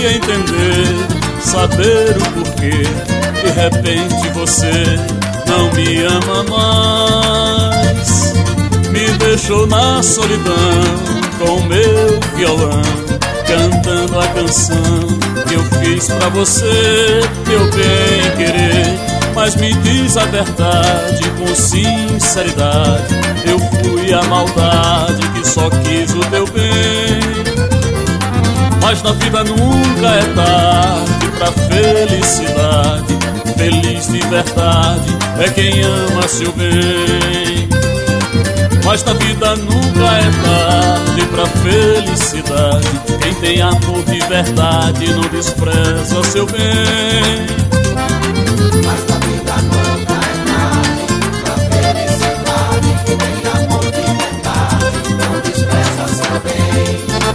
queria entender, saber o porquê. De repente você não me ama mais, me deixou na solidão com o meu violão, cantando a canção que eu fiz pra você, meu bem querer. Mas me diz a verdade com sinceridade, eu fui a maldade que só quis o teu bem. Mas na vida nunca é tarde pra felicidade, feliz de verdade é quem ama seu bem. Mas na vida nunca é tarde pra felicidade, quem tem amor de verdade não despreza seu bem. Mas na vida nunca é tarde pra felicidade, quem tem amor de verdade não despreza seu bem.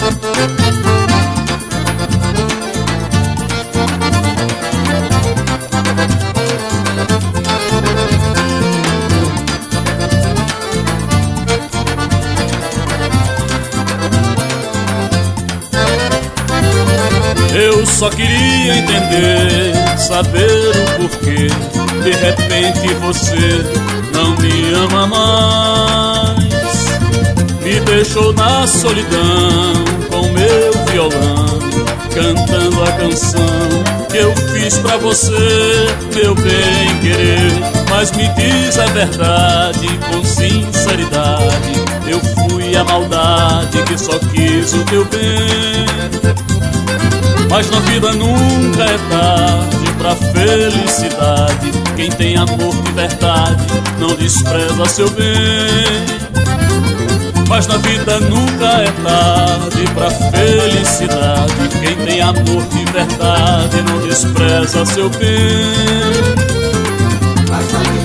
Eu só queria entender, saber o porquê. De repente você não me ama mais, me deixou na solidão com meu violão, cantando a canção que eu fiz pra você, meu bem querer. Mas me diz a verdade com sinceridade, eu fui a maldade que só quis o teu bem. Mas na vida nunca é tarde pra felicidade, quem tem amor de verdade não despreza seu bem. Mas na vida nunca é tarde pra felicidade, quem tem amor de verdade não despreza seu bem. Mas na vida